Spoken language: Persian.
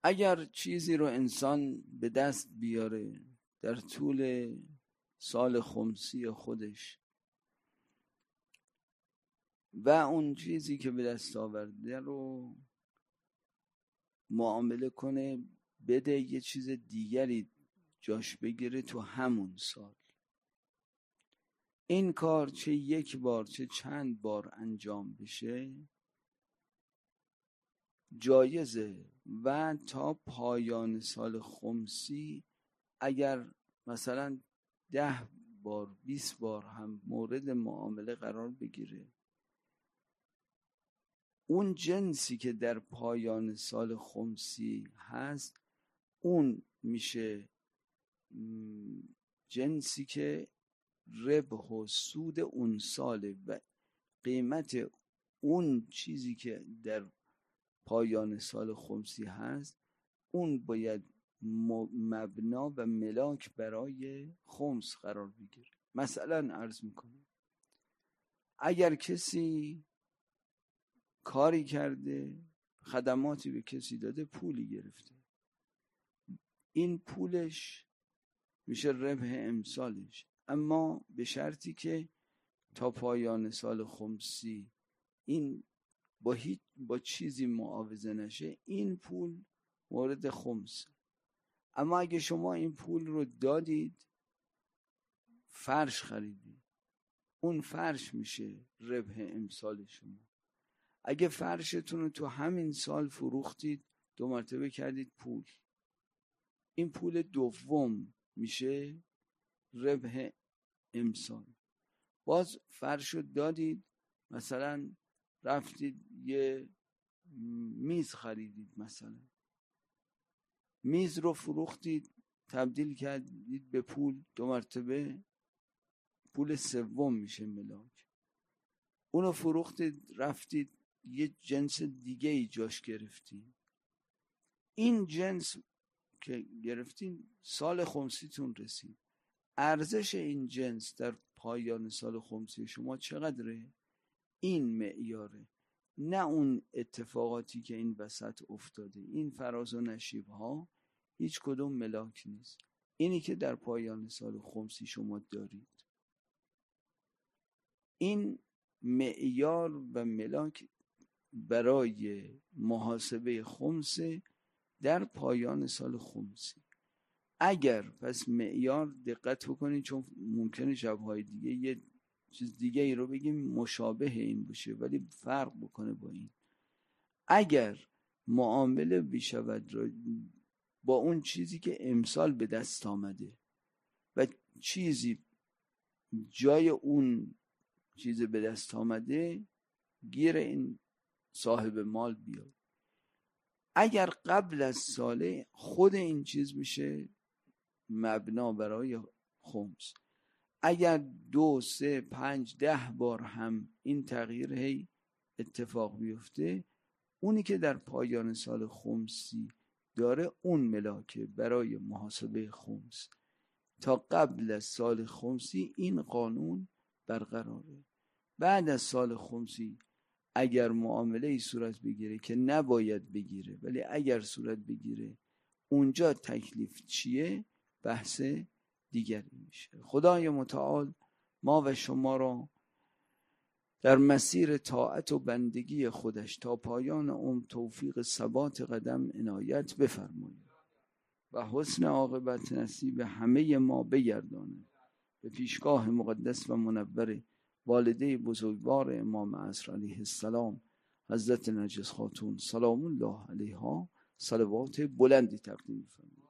اگر چیزی رو انسان به دست بیاره در طول سال خمسی خودش و اون چیزی که به دست آورده رو معامله کنه، بده یه چیز دیگری جاش بگیره تو همون سال، این کار چه یک بار چه چند بار انجام بشه جایزه. و تا پایان سال خمسی اگر مثلا 10 بار 20 بار هم مورد معامله قرار بگیره، اون جنسی که در پایان سال خمسی هست اون میشه جنسی که ربح و سود اون ساله و قیمت اون چیزی که در پایان سال خمسی هست اون باید مبنا و ملاک برای خمس قرار بگیره. مثلا عرض میکنم اگر کسی کاری کرده، خدماتی به کسی داده، پولی گرفته، این پولش میشه ربح امسالش، اما به شرطی که تا پایان سال خمسی این با چیزی معاوضه نشه، این پول مورد خمس. اما اگه شما این پول رو دادید، فرش خریدید، اون فرش میشه ربح امسال شما. اگه فرشتون رو تو همین سال فروختید، 2 مرتبه کردید پول، این پول دوم میشه ربح امسال. باز فرش رو دادید، مثلا رفتید یه میز خریدید، مثلا میز رو فروختید، تبدیل کردید به پول، 2 مرتبه پول سوم میشه ملاک. اونو فروختید، رفتید یه جنس دیگه ای جاش گرفتید، این جنس که گرفتین سال خمسیتون رسید، ارزش این جنس در پایان سال خمسی شما چقدره؟ این معیاره، نه اون اتفاقاتی که این وسط افتاده. این فراز و نشیب ها هیچ کدوم ملاک نیست، اینی که در پایان سال خمسی شما دارید، این معیار و ملاک برای محاسبه خمس در پایان سال خمسی. اگر پس معیار دقت بکنید، چون ممکنه شبهای دیگه یه چیز دیگه ای رو بگیم مشابه این باشه ولی فرق بکنه با این. اگر معامله بشود با اون چیزی که امسال به دست آمده و چیزی جای اون چیز به دست آمده گیر این صاحب مال بیاد، اگر قبل از ساله، خود این چیز میشه مبنا برای خمس. اگر 2 3 5 10 بار هم این تغییر هی اتفاق بیفته، اونی که در پایان سال خمسی داره اون ملاکه برای محاسبه خمس. تا قبل از سال خمسی این قانون برقراره. بعد از سال خمسی اگر معامله ای صورت بگیره که نباید بگیره ولی اگر صورت بگیره، اونجا تکلیف چیه بحث دیگری میشه. خدای متعال ما و شما را در مسیر طاعت و بندگی خودش تا پایان عمر توفیق ثبات قدم عنایت بفرمایید و حسن عاقبت نصیب همه ما بگرداند. به پیشگاه مقدس و منور والده بزرگوار امام عصر علیه السلام حضرت نرگس خاتون سلام الله علیها صلوات بلندی تقدیم فرمایید.